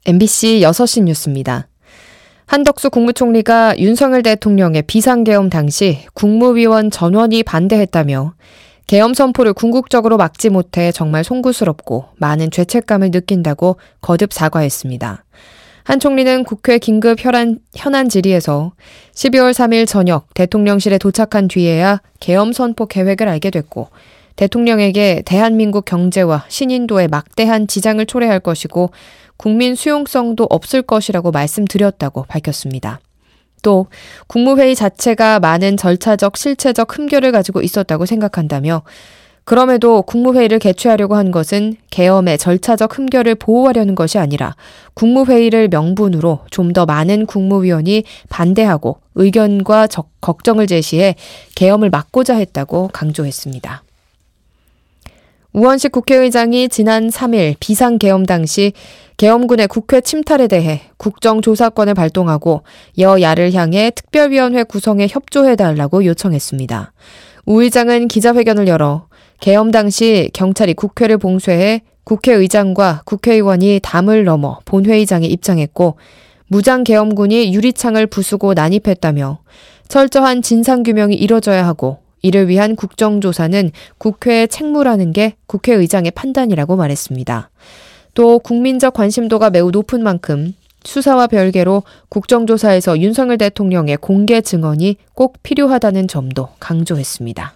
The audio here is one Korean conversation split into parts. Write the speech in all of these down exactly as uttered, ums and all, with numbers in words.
엠비씨 여섯 시 뉴스입니다. 한덕수 국무총리가 윤석열 대통령의 비상계엄 당시 국무위원 전원이 반대했다며 계엄 선포를 궁극적으로 막지 못해 정말 송구스럽고 많은 죄책감을 느낀다고 거듭 사과했습니다. 한 총리는 국회 긴급 현안, 현안 질의에서 십이월 삼일 저녁 대통령실에 도착한 뒤에야 계엄 선포 계획을 알게 됐고 대통령에게 대한민국 경제와 신인도에 막대한 지장을 초래할 것이고 국민 수용성도 없을 것이라고 말씀드렸다고 밝혔습니다. 또 국무회의 자체가 많은 절차적, 실체적 흠결을 가지고 있었다고 생각한다며 그럼에도 국무회의를 개최하려고 한 것은 계엄의 절차적 흠결을 보호하려는 것이 아니라 국무회의를 명분으로 좀 더 많은 국무위원이 반대하고 의견과 적, 걱정을 제시해 계엄을 막고자 했다고 강조했습니다. 우원식 국회의장이 지난 삼일 비상계엄 당시 계엄군의 국회 침탈에 대해 국정조사권을 발동하고 여야를 향해 특별위원회 구성에 협조해달라고 요청했습니다. 우 의장은 기자회견을 열어 계엄 당시 경찰이 국회를 봉쇄해 국회의장과 국회의원이 담을 넘어 본회의장에 입장했고 무장계엄군이 유리창을 부수고 난입했다며 철저한 진상규명이 이뤄져야 하고 이를 위한 국정조사는 국회의 책무라는 게 국회의장의 판단이라고 말했습니다. 또 국민적 관심도가 매우 높은 만큼 수사와 별개로 국정조사에서 윤석열 대통령의 공개 증언이 꼭 필요하다는 점도 강조했습니다.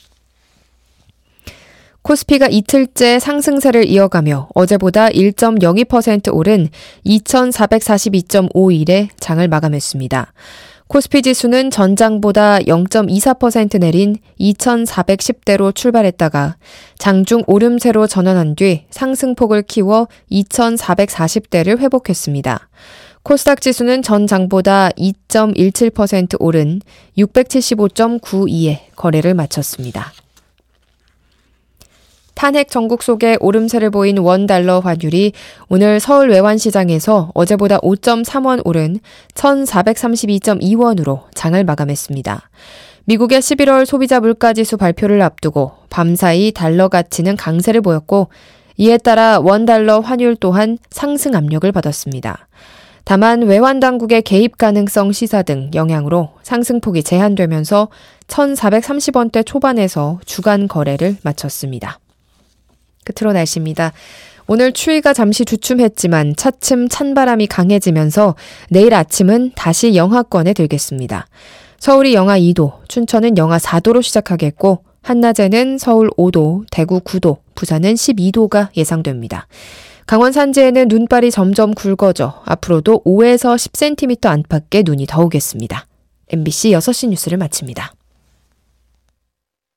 코스피가 이틀째 상승세를 이어가며 어제보다 일 점 영이 퍼센트 오른 이천사백사십이 점 오일에 장을 마감했습니다. 코스피 지수는 전장보다 영 점 이사 퍼센트 내린 이천사백십대로 출발했다가 장중 오름세로 전환한 뒤 상승폭을 키워 이천사백사십대를 회복했습니다. 코스닥 지수는 전장보다 이 점 일칠 퍼센트 오른 육백칠십오 점 구이에 거래를 마쳤습니다. 탄핵 전국 속에 오름세를 보인 원달러 환율이 오늘 서울 외환시장에서 어제보다 오 점 삼 원 오른 천사백삼십이 점 이 원으로 장을 마감했습니다. 미국의 십일월 소비자 물가지수 발표를 앞두고 밤사이 달러 가치는 강세를 보였고 이에 따라 원달러 환율 또한 상승 압력을 받았습니다. 다만 외환당국의 개입 가능성 시사 등 영향으로 상승폭이 제한되면서 천사백삼십 원대 초반에서 주간 거래를 마쳤습니다. 끝으로 날씨입니다. 오늘 추위가 잠시 주춤했지만 차츰 찬바람이 강해지면서 내일 아침은 다시 영하권에 들겠습니다. 서울이 영하 이 도, 춘천은 영하 사 도로 시작하겠고 한낮에는 서울 오 도, 대구 구 도, 부산은 십이 도가 예상됩니다. 강원 산지에는 눈발이 점점 굵어져 앞으로도 오에서 십 센티미터 안팎의 눈이 더 오겠습니다. 엠비씨 여섯 시 뉴스를 마칩니다.